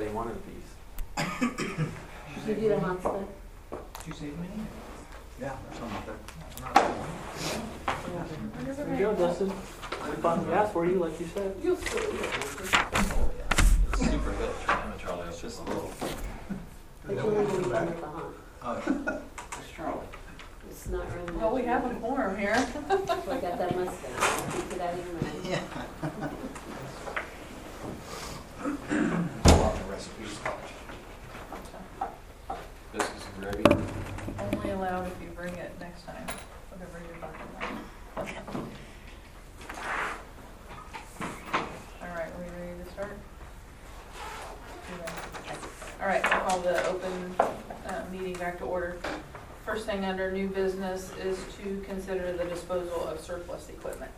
wanted a piece. Did you do the hot stuff? Did you save me? Yeah, there's some out there. There you go, Dustin. We found gas for you, like you said. You'll still eat it. It's super good, Charlie. It's just a little. But you'll only be done with the hot. That's Charlie. It's not really. Well, we have a quorum here. So I got that mustache. Keep it out of your mouth. Yeah. Lot of recipes. Biscuits and gravy. Only allowed if you bring it next time, whatever you're talking about. All right, are we ready to start? All right, I'll call the open meeting back to order. First thing under new business is to consider the disposal of surplus equipment.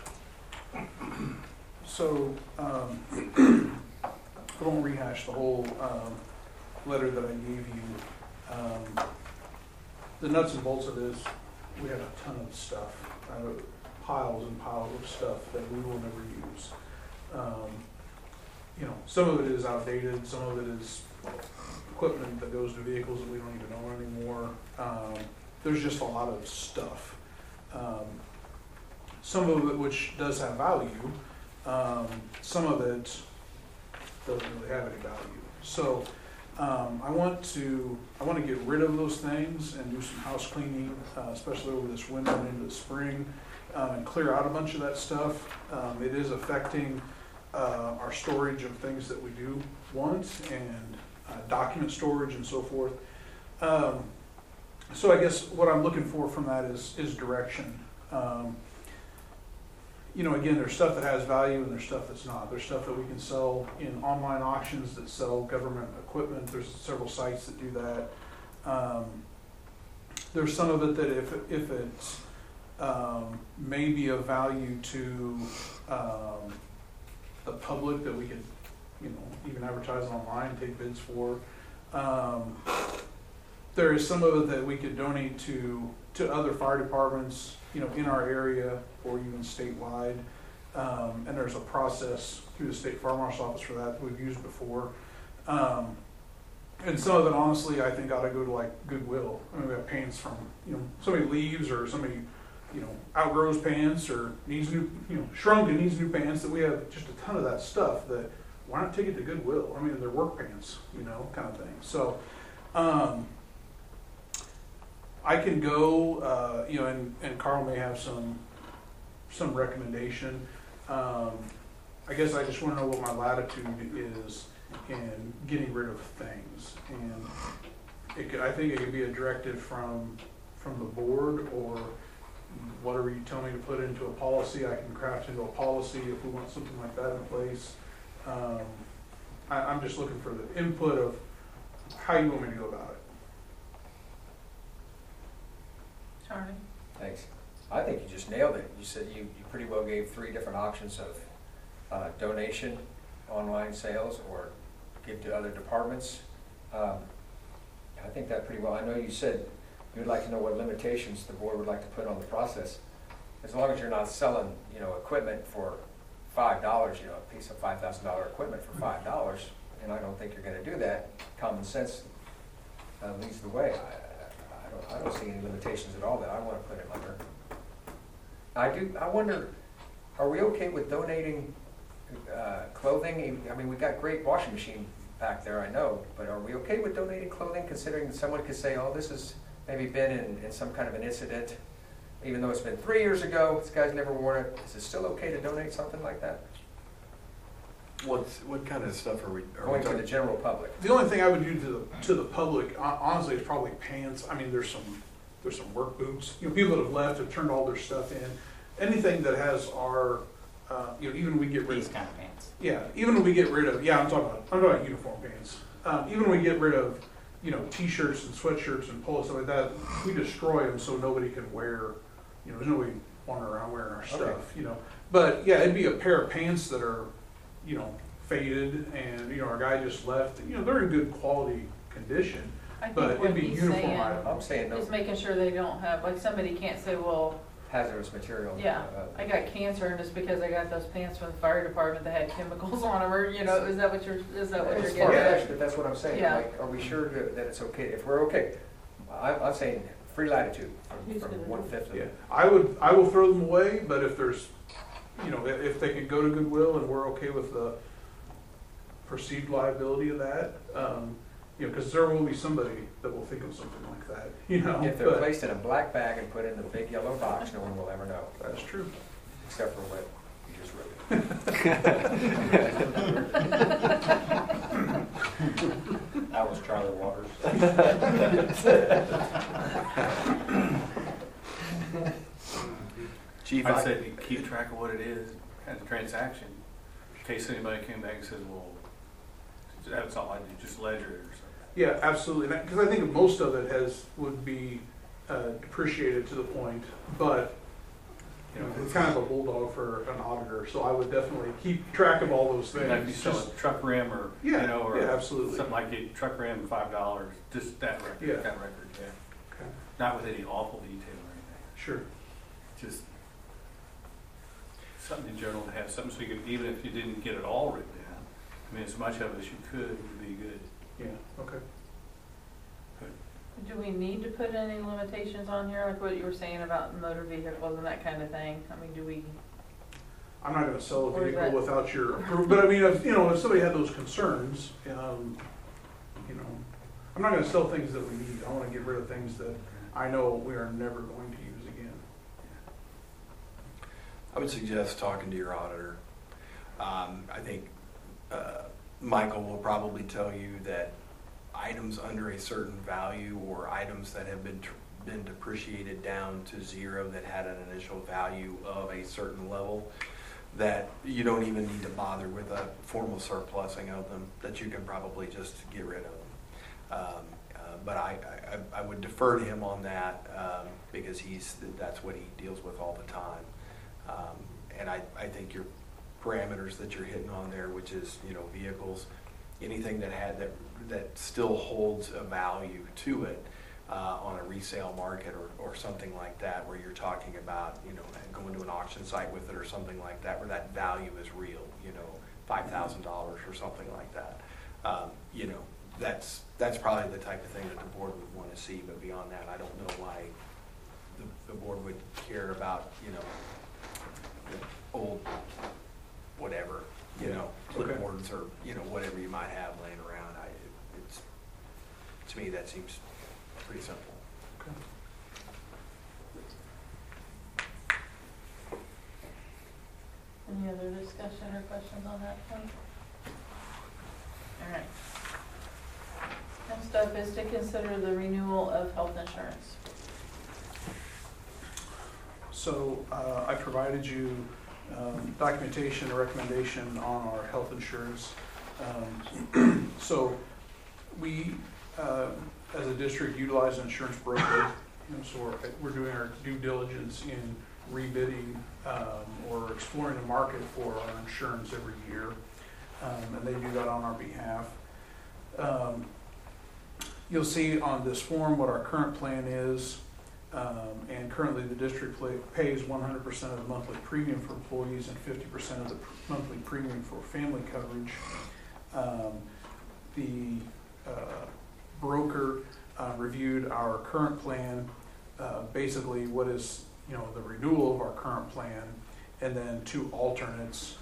So, I won't rehash the whole letter that I gave you. The nuts and bolts of this, we have a ton of stuff, piles and piles of stuff that we will never use. You know, some of it is outdated, some of it is equipment that goes to vehicles that we don't even own anymore. There's just a lot of stuff. Some of it which does have value, some of it doesn't really have any value. So I want to get rid of those things and do some house cleaning, especially over this winter and into the spring, and clear out a bunch of that stuff. It is affecting our storage of things that we do want, and document storage and so forth. So I guess what I'm looking for from that is direction. You know, again, there's stuff that has value and there's stuff that's not. There's stuff that we can sell in online auctions that sell government equipment. There's several sites that do that. There's some of it that if it's may be of value to the public that we could, you know, even advertise online, take bids for. There is some of it that we could donate to other fire departments, you know, in our area or even statewide. And there's a process through the state fire marshal's office for that we've used before. And some of it, honestly, I think ought to go to like Goodwill. I mean, we have pants from, you know, somebody leaves or somebody, you know, outgrows pants or needs new, you know, shrunk and needs new pants, that we have just a ton of that stuff that, why not take it to Goodwill? I mean, they're work pants, you know, kind of thing. So, I can go, you know, and Carl may have some recommendation. I guess I just want to know what my latitude is in getting rid of things, and I think it could be a directive from the board, or whatever you tell me to put into a policy, I can craft into a policy if we want something like that in place. I'm just looking for the input of how you want me to go about it. Charlie? Thanks. I think you just nailed it. You said you pretty well gave 3 different options of donation, online sales, or give to other departments. I think that pretty well. I know you said you'd like to know what limitations the board would like to put on the process. As long as you're not selling, you know, equipment for $5, you know, a piece of $5,000 equipment for $5, and I don't think you're going to do that. Common sense leads the way. I don't see any limitations at all that I want to put it under. I wonder, are we okay with donating clothing? I mean, we've got great washing machine back there, I know, but are we okay with donating clothing, considering that someone could say, oh, this has maybe been in some kind of an incident, even though it's been 3 years ago, this guy's never worn it. Is it still okay to donate something like that? What kind of stuff are we Going to the general public. The only thing I would do to the public, honestly, is probably pants. I mean, there's some work boots. You know, people that have left have turned all their stuff in. Anything that has our, you know, even when we get rid These of, kind of pants. yeah, even when we get rid of, I'm talking about uniform pants. Even when we get rid of, you know, t-shirts and sweatshirts and polos, stuff like that, we destroy them so nobody can wear, you know, there's nobody wandering around wearing our stuff, Okay. you know. But yeah, it'd be a pair of pants that are, you know, faded, and, you know, our guy just left, you know, they're in good quality condition, I think but what it'd be he's uniform saying item. I'm saying no. is making sure they don't have, like, somebody can't say, well, hazardous material. Yeah, I got cancer and it's because I got those pants from the fire department that had chemicals on them, or, is that what you're It's getting far at? fetched, but that's what I'm saying, Yeah. like, are we sure that it's okay, if we're okay, I'm saying free latitude Who's from gonna do it? 1/5 of Yeah, it. I will throw them away, but if there's, if they could go to Goodwill and we're okay with the perceived liability of that, because there will be somebody that will think of something like that, If they're but placed in a black bag and put in the big yellow box, no one will ever know, that's true. except for what you just wrote. That was Charlie Waters. Chief, I'd say to keep track of what it is at the transaction, in case anybody came back and says, well, that's all I do, just ledger it or something. Yeah, absolutely, because I think most of it would be depreciated to the point, but, it's kind of a bulldog for an auditor, so I would definitely keep track of all those things. Like if you sell a truck rim or, Yeah, or yeah, absolutely. something like a truck rim, $5, just that record, Yeah. that record, yeah. Okay, Not with any awful detail or anything, sure. just something in general to have, something so you could, even if you didn't get it all written down, I mean, as much of it as you could would be good. Yeah, okay. Do we need to put any limitations on here, like what you were saying about motor vehicles and that kind of thing? I mean, do we, I'm not gonna sell a Or is vehicle that- without your approval, but I mean, if somebody had those concerns, I'm not gonna sell things that we need. I wanna get rid of things that I know we are never going to use again. I would suggest talking to your auditor. I think Michael will probably tell you that items under a certain value or items that have been depreciated down to zero that had an initial value of a certain level, that you don't even need to bother with a formal surplusing of them, that you can probably just get rid of them. But I would defer to him on that because that's what he deals with all the time. And I think your parameters that you're hitting on there, which is vehicles, anything that still holds a value to it on a resale market or something like that, where you're talking about going to an auction site with it or something like that, where that value is real, $5,000 or something like that. That's probably the type of thing that the board would want to see. But beyond that, I don't know why the board would care about old whatever, clipboards or whatever you might have laying around. To me, that seems pretty simple. Okay. any other discussion or questions on that point? All right. Next up is to consider the renewal of health insurance. So I provided you documentation and recommendation on our health insurance. So we, as a district, utilize an insurance broker. So we're doing our due diligence in rebidding or exploring the market for our insurance every year. And they do that on our behalf. You'll see on this form what our current plan is. And currently the district pays 100% of the monthly premium for employees and 50% of the monthly premium for family coverage. The broker reviewed our current plan, basically what is the renewal of our current plan, and then two alternates.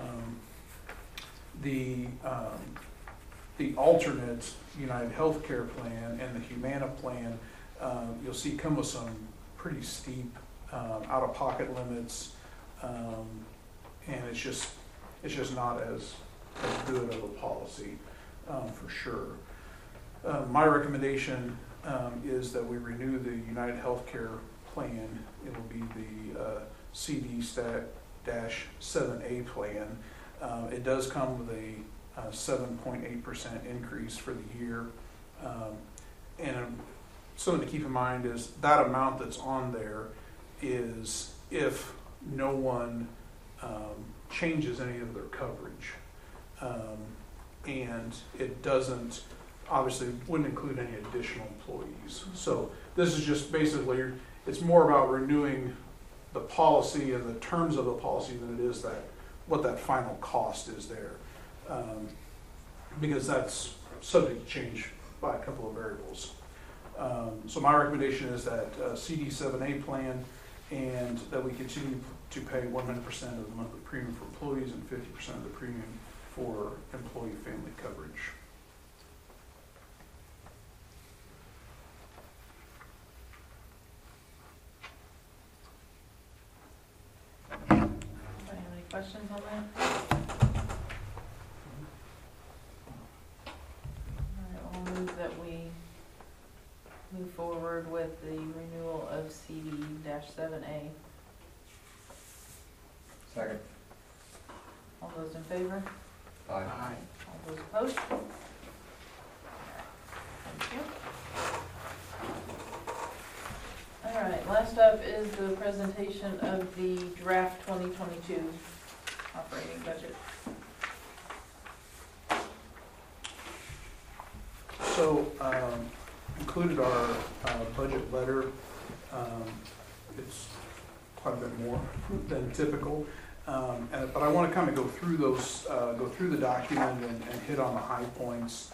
The alternate United Healthcare plan and the Humana plan, you'll see come with some pretty steep out-of-pocket limits, and it's just not as good of a policy for sure. My recommendation is that we renew the United Healthcare plan. It will be the CD-7A plan. It does come with a 7.8% increase for the year, and something to keep in mind is that amount that's on there is if no one changes any of their coverage. And it doesn't, obviously, wouldn't include any additional employees. So this is just basically, it's more about renewing the policy and the terms of the policy than it is that, what that final cost is there. Because that's subject to change by a couple of variables. So my recommendation is that CD 7A plan, and that we continue to pay 100% of the monthly premium for employees and 50% of the premium for employee family coverage. Anybody have any questions on that? All right, I'll move that we move forward with the renewal of CD-7A. Second. All those in favor? Aye. All those opposed? Thank you. All right, last up is the presentation of the draft 2022 operating budget. So, included our budget letter. It's quite a bit more than typical. But I want to kind of go through those, go through the document and hit on the high points,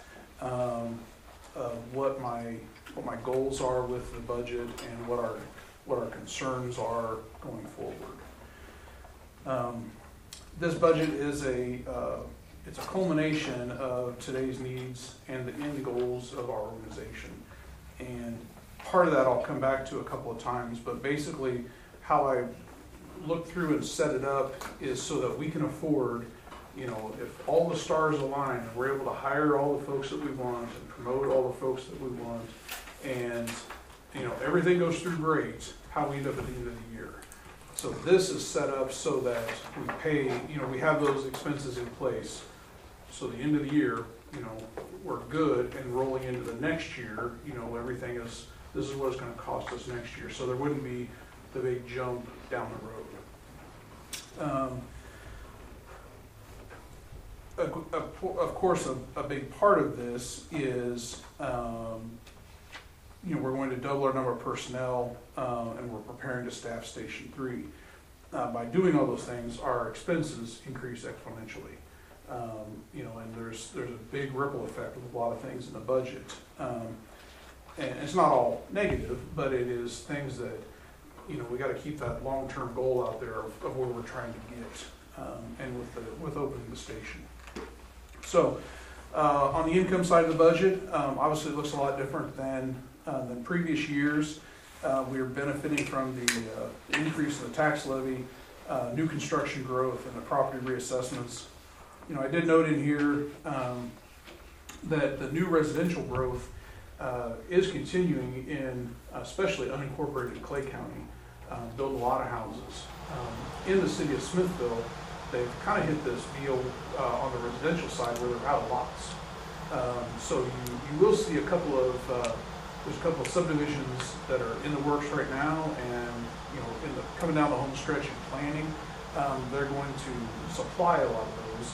what my goals are with the budget and what our concerns are going forward. This budget is it's a culmination of today's needs and the end goals of our organization. And part of that I'll come back to a couple of times, but basically how I look through and set it up is so that we can afford, you know, if all the stars align and we're able to hire all the folks that we want and promote all the folks that we want, and, you know, everything goes through great, how we end up at the end of the year. So this is set up so that we pay, you know, we have those expenses in place. So the end of the year, you know, we're good, and rolling into the next year, you know, everything is, this is what it's gonna cost us next year. So there wouldn't be the big jump down the road. Of course, a big part of this is, you know, we're going to double our number of personnel, and we're preparing to staff Station 3. By doing all those things, our expenses increase exponentially. You know, and there's a big ripple effect with a lot of things in the budget. And it's not all negative, but it is things that, you know, we got to keep that long-term goal out there of where we're trying to get, and with opening the station. So, on the income side of the budget, obviously it looks a lot different than previous years. We are benefiting from the increase in the tax levy, new construction growth, and the property reassessments. You know, I did note in here that the new residential growth is continuing in, especially unincorporated Clay County. Build a lot of houses. In the city of Smithville, they've kind of hit this deal on the residential side where they're out of lots. So you will see a couple of, there's a couple of subdivisions that are in the works right now, and, you know, coming down the home stretch and planning, they're going to supply a lot of those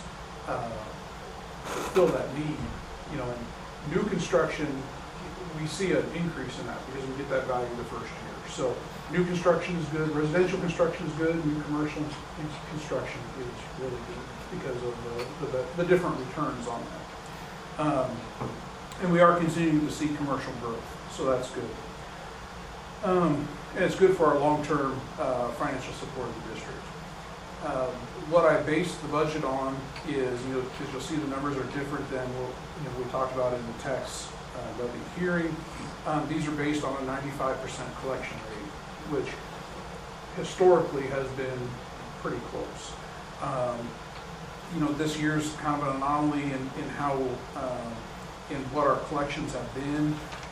to fill that need. You know, and new construction, we see an increase in that because we get that value the first year. So new construction is good, residential construction is good, new commercial construction is really good because of the different returns on that. And we are continuing to see commercial growth, so that's good. And it's good for our long-term financial support of the district. What I base the budget on is, you know, because you'll see the numbers are different than what, you know, we talked about in the tax levy hearing. These are based on a 95% collection rate, which historically has been pretty close. You know, this year's kind of an anomaly in how, in what our collections have been,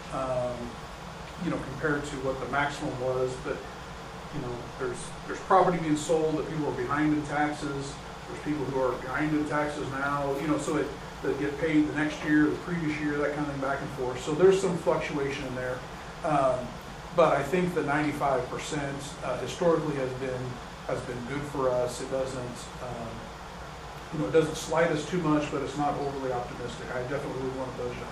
you know, compared to what the maximum was. But, you know, there's property being sold that people are behind in taxes. There's people who are behind in taxes now, you know, so they get paid the next year, the previous year, that kind of thing, back and forth. So there's some fluctuation in there. But I think the 95% historically has been good for us. It doesn't, you know, it doesn't slide us too much, but it's not overly optimistic. I definitely want to budget 100%,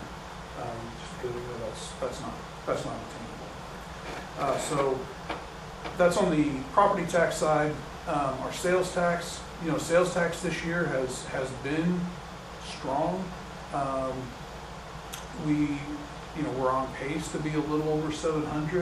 just because we know that's not attainable. So That's on the property tax side. Our sales tax, sales tax this year has been strong. We're on pace to be a little over 700.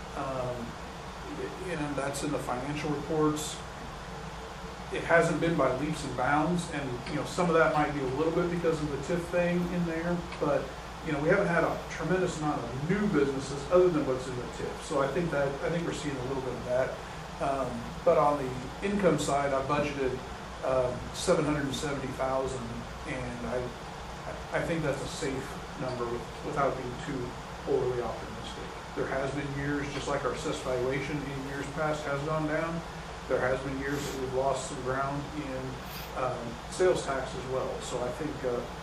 And that's in the financial reports. It hasn't been by leaps and bounds, and some of that might be a little bit because of the TIF thing in there, but we haven't had a tremendous amount of new businesses other than what's in the TIF. So I think we're seeing a little bit of that. But on the income side, I budgeted $770,000, and I think that's a safe number without being too overly optimistic. There has been years, just like our assessed valuation in years past has gone down. There has been years that we've lost some ground in sales tax as well. So I think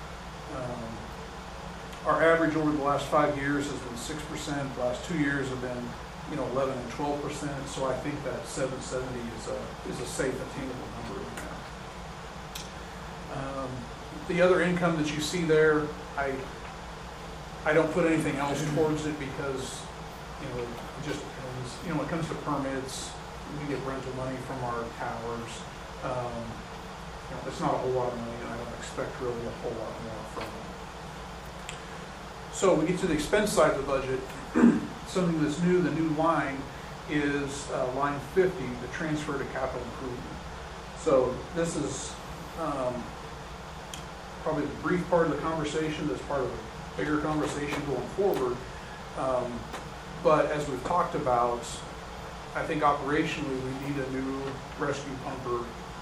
our average over the last 5 years has been 6%. The last 2 years have been 11 and 12%. So I think that 770 is a safe, attainable number in there. The other income that you see there, I don't put anything else towards it because it just depends. When it comes to permits, we get rental money from our towers. It's not a whole lot of money, and I don't expect really a whole lot more from it. So we get to the expense side of the budget. Something that's new, the new line is line 50, the transfer to capital improvement. So this is probably the brief part of the conversation that's part of a bigger conversation going forward. But as we've talked about, I think operationally we need a new rescue pumper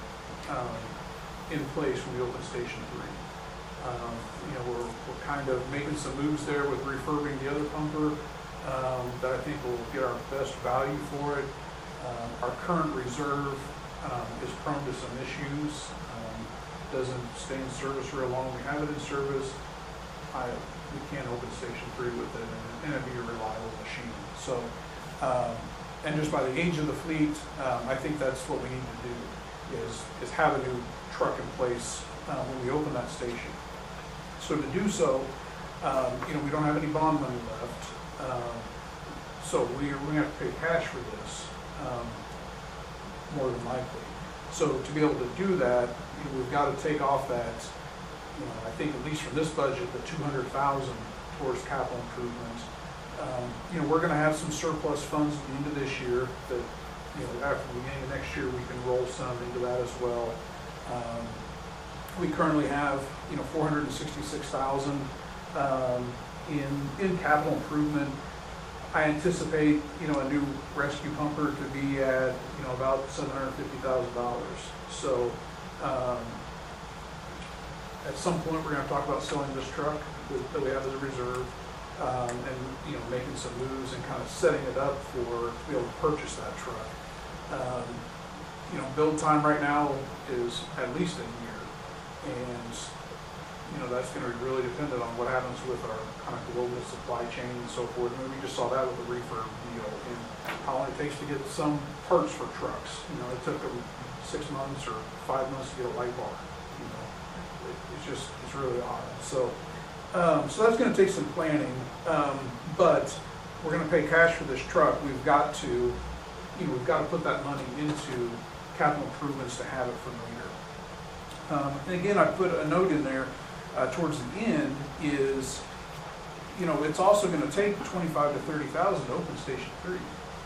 in place when we open Station 3. We're kind of making some moves there with refurbing the other pumper that I think will get our best value for it. Our current reserve is prone to some issues. Doesn't stay in service real long. We have it in service. We can't open Station 3 with it, and it'd be a reliable machine. So, and just by the age of the fleet, I think that's what we need to do is have a new truck in place when we open that station. So to do so, we don't have any bond money left. So we're going to have to pay cash for this, more than likely. So to be able to do that, we've got to take off that, I think at least from this budget, the $200,000 towards capital improvement. We're going to have some surplus funds at the end of this year that, after the beginning of next year, we can roll some into that as well. We currently have, $466,000 in capital improvement. I anticipate, a new rescue pumper to be at, about $750,000. So, at some point, we're going to talk about selling this truck that we have as a reserve, and making some moves and kind of setting it up to be able to purchase that truck. Build time right now is at least a year, and that's going to be really dependent on what happens with our kind of global supply chain and so forth. I mean, we just saw that with the refurb deal and how long it takes to get some parts for trucks. It took them 6 months or 5 months to get a light bar. It's really odd. So that's going to take some planning, but we're going to pay cash for this truck. We've got to put that money into capital improvements to have it for later. And again, I put a note in there towards the end is, it's also going to take $25,000 to $30,000 to open Station 3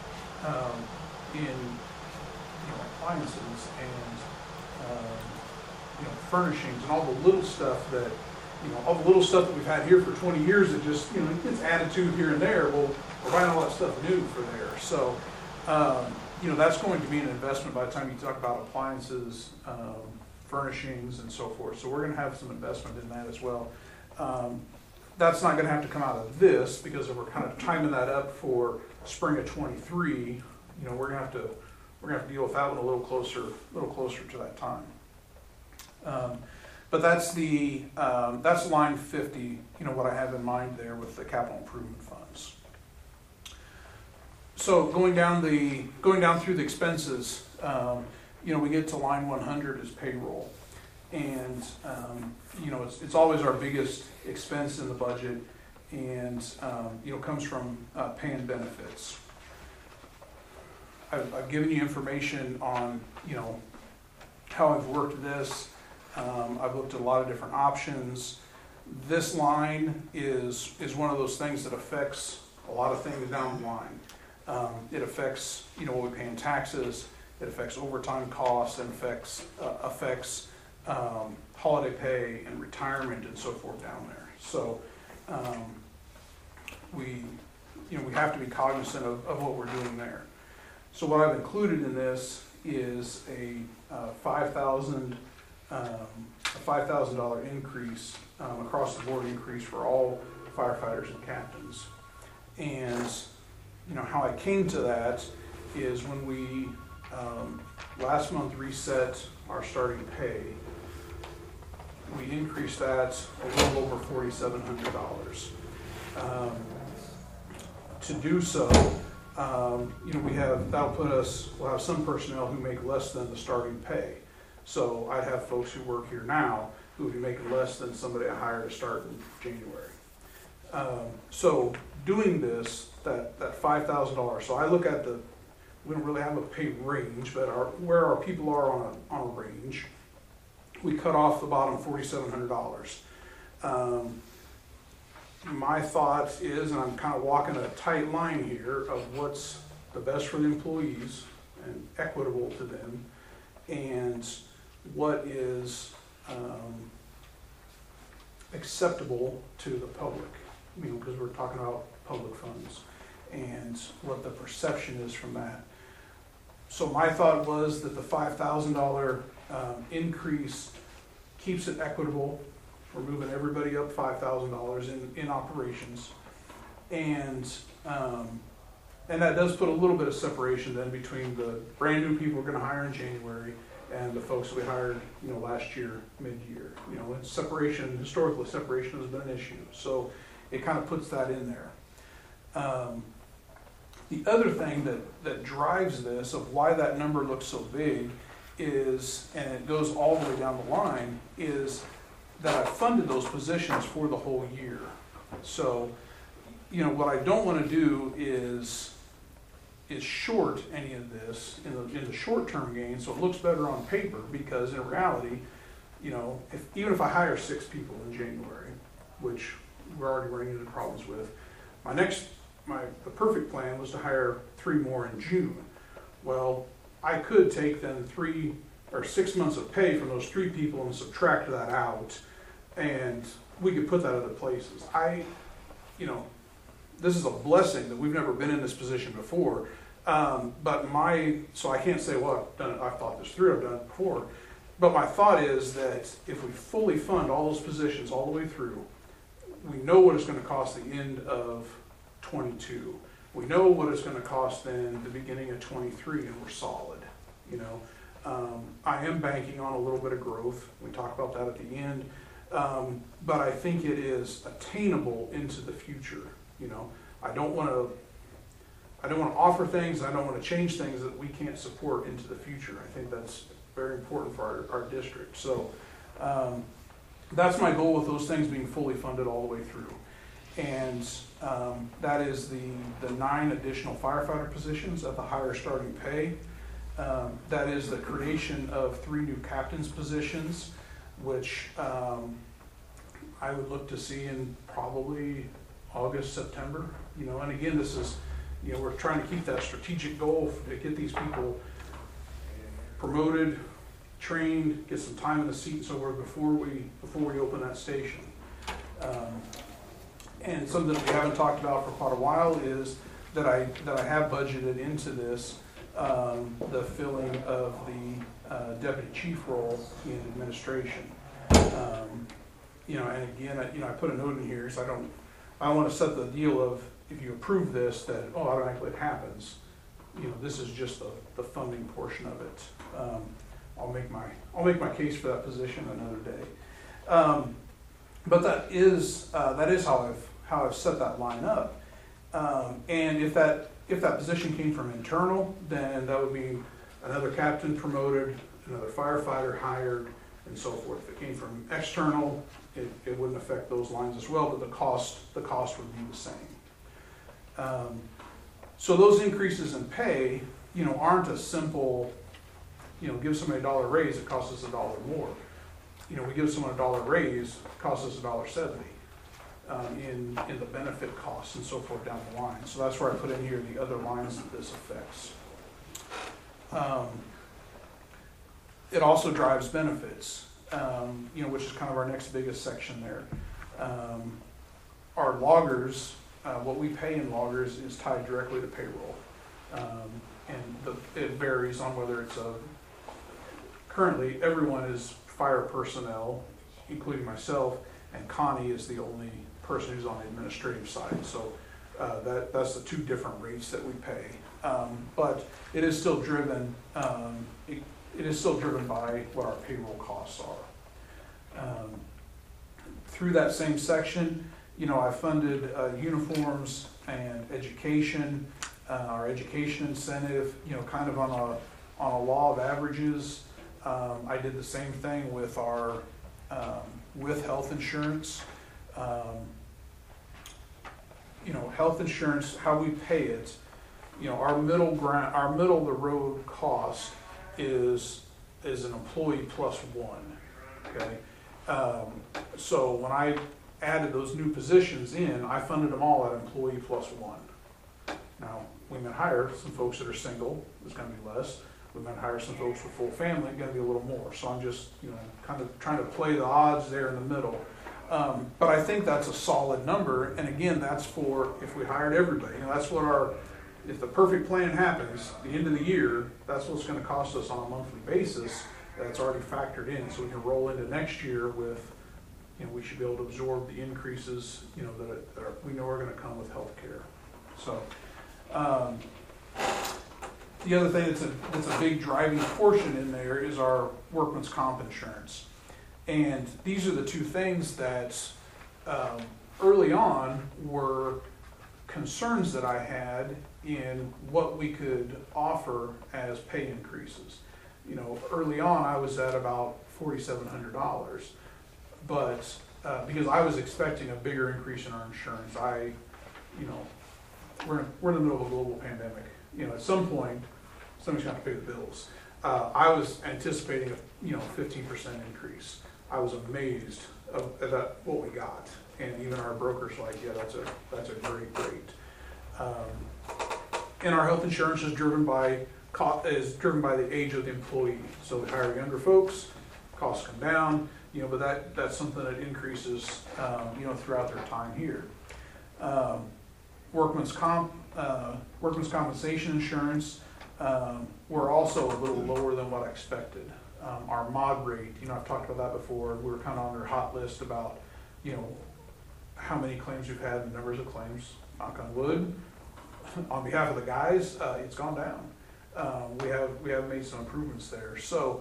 in appliances and furnishings and all the little stuff that we've had here for 20 years that just, it gets added to here and there. Well, we're buying all that stuff new for there. So, that's going to be an investment by the time you talk about appliances, furnishings and so forth. So we're going to have some investment in that as well. That's not going to have to come out of this because we're kind of timing that up for spring of 23. We're going to have to deal with that one a little closer to that time. But that's line 50. What I have in mind there with the capital improvement funds. So going down through the expenses, we get to line 100 is payroll, and it's always our biggest expense in the budget, and comes from paying benefits. I've given you information on, how I've worked this. I've looked at a lot of different options. This line is one of those things that affects a lot of things down the line. It affects, what we pay in taxes, it affects overtime costs, it affects holiday pay and retirement and so forth down there. So we have to be cognizant of what we're doing there. So what I've included in this is a $5,000 increase, across the board increase for all firefighters and captains. And how I came to that is when we last month reset our starting pay, we increased that a little over $4,700. To do so, we'll have some personnel who make less than the starting pay. So I'd have folks who work here now who would be making less than somebody I hired to start in January. So doing this, that $5,000, so I look at we don't really have a pay range, but where our people are on a range, we cut off the bottom $4,700. My thought is, and I'm kind of walking a tight line here, of what's the best for the employees and equitable to them, and what is acceptable to the public, because we're talking about public funds, and what the perception is from that. So my thought was that the $5,000 increase keeps it equitable. We're moving everybody up $5,000 in operations, and that does put a little bit of separation then between the brand new people we're going to hire in January and the folks we hired, last year mid-year. Separation, historically, separation has been an issue, so it kind of puts that in there. The other thing that drives this, of why that number looks so big, is, and it goes all the way down the line, is that I funded those positions for the whole year. So, what I don't want to do is short any of this in the short-term gain, so it looks better on paper, because in reality, even if I hire 6 people in January, which we're already running into problems with, the perfect plan was to hire 3 more in June. Well, I could take then 3 or 6 months of pay from those 3 people and subtract that out, and we could put that other places. This is a blessing that we've never been in this position before, so I can't say, well, I've thought this through, I've done it before, but my thought is that if we fully fund all those positions all the way through, we know what it's going to cost the end of 22. We know what it's going to cost then the beginning of 23, and we're solid. I am banking on a little bit of growth. We talk about that at the end, but I think it is attainable into the future. I don't want to offer things, I don't want to change things that we can't support into the future. I think that's very important for our district. So that's my goal with those things being fully funded all the way through. And that is the 9 additional firefighter positions at the higher starting pay. That is the creation of 3 new captain's positions, which I would look to see in probably August, September. And again, this is, we're trying to keep that strategic goal to get these people promoted, trained, get some time in the seat and so forth before we open that station. And something that we haven't talked about for quite a while is that I have budgeted into this the filling of the deputy chief role in administration. And again, I put a note in here, so I don't want to set the deal of, if you approve this, that automatically it happens. This is just the funding portion of it. I'll make my case for that position another day. But that is how I've set that line up. And if that position came from internal, then that would be another captain promoted, another firefighter hired, and so forth. If it came from external, it wouldn't affect those lines as well, but the cost would be the same. So those increases in pay, aren't a simple, give somebody $1 raise, it costs us $1 more. We give someone $1 raise, it costs us $1.70 in the benefit costs and so forth down the line. So that's where I put in here the other lines that this affects. It also drives benefits, which is kind of our next biggest section there. Our loggers, what we pay in loggers is tied directly to payroll. It varies on whether it's currently everyone is fire personnel, including myself, and Connie is the only person who's on the administrative side. So that's the two different rates that we pay. But it is still driven, it is still driven by what our payroll costs are. Through that same section, I funded uniforms and education, our education incentive, kind of on a law of averages. I did the same thing with our with health insurance. Health insurance, how we pay it, our middle of the road cost is an employee plus one. Okay, so when I added those new positions in, I funded them all at employee plus one. Now, we might hire some folks that are single, it's gonna be less. We might hire some folks with full family, it's gonna be a little more. So I'm just, kind of trying to play the odds there in the middle. But I think that's a solid number, and again, that's for if we hired everybody. That's what if the perfect plan happens, the end of the year, that's what's gonna cost us on a monthly basis. That's already factored in, so we can roll into next year with, we should be able to absorb the increases, that we know are gonna come with healthcare. So, the other thing that's a big driving portion in there is our workman's comp insurance. And these are the two things that early on were concerns that I had in what we could offer as pay increases. Early on I was at about $4,700, but because I was expecting a bigger increase in our insurance, we're in the middle of a global pandemic. At some point, somebody's got to pay the bills. I was anticipating a 15% increase. I was amazed at what we got, and even our brokers like, yeah, that's a great rate. And our health insurance is driven by the age of the employee. So we hire younger folks, costs come down, but that's something that increases, throughout their time here. Workman's compensation insurance, we're also a little lower than what I expected. Our mod rate, I've talked about that before. We were kind of on their hot list about, how many claims we've had, the numbers of claims, knock on wood. On behalf of the guys, it's gone down. We have made some improvements there. So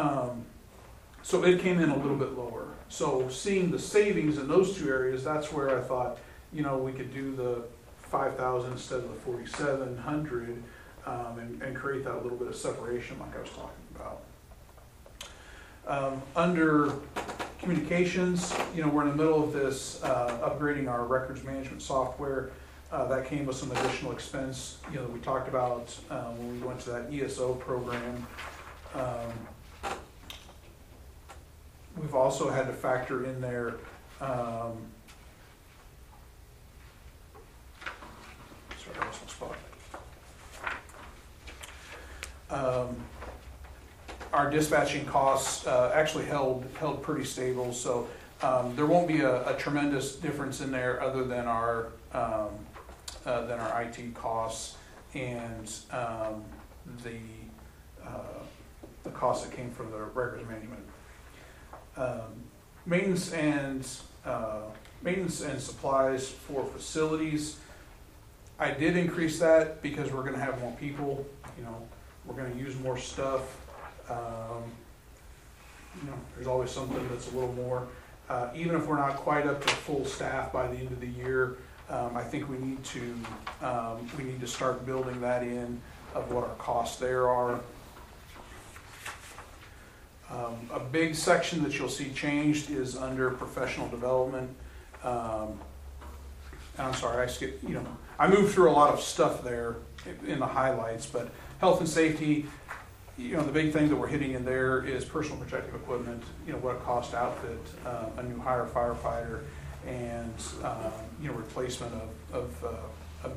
it came in a little bit lower. So seeing the savings in those two areas, that's where I thought, we could do the 5,000 instead of the 4,700, and create that little bit of separation like I was talking about. Under communications, we're in the middle of this upgrading our records management software. That came with some additional expense, that we talked about when we went to that ESO program. We've also had to factor in there sorry, I lost my spot. Our dispatching costs actually held pretty stable, so there won't be a tremendous difference in there other than our IT costs and the costs that came from the records management. Maintenance and supplies for facilities. I did increase that because we're going to have more people. We're going to use more stuff. There's always something that's a little more. Even if we're not quite up to full staff by the end of the year, I think we need to start building that in of what our costs there are. A big section that you'll see changed is under professional development. I'm sorry, I skipped. I moved through a lot of stuff there in the highlights, but health and safety, the big thing that we're hitting in there is personal protective equipment, what it costs to outfit a new hire firefighter, and, replacement of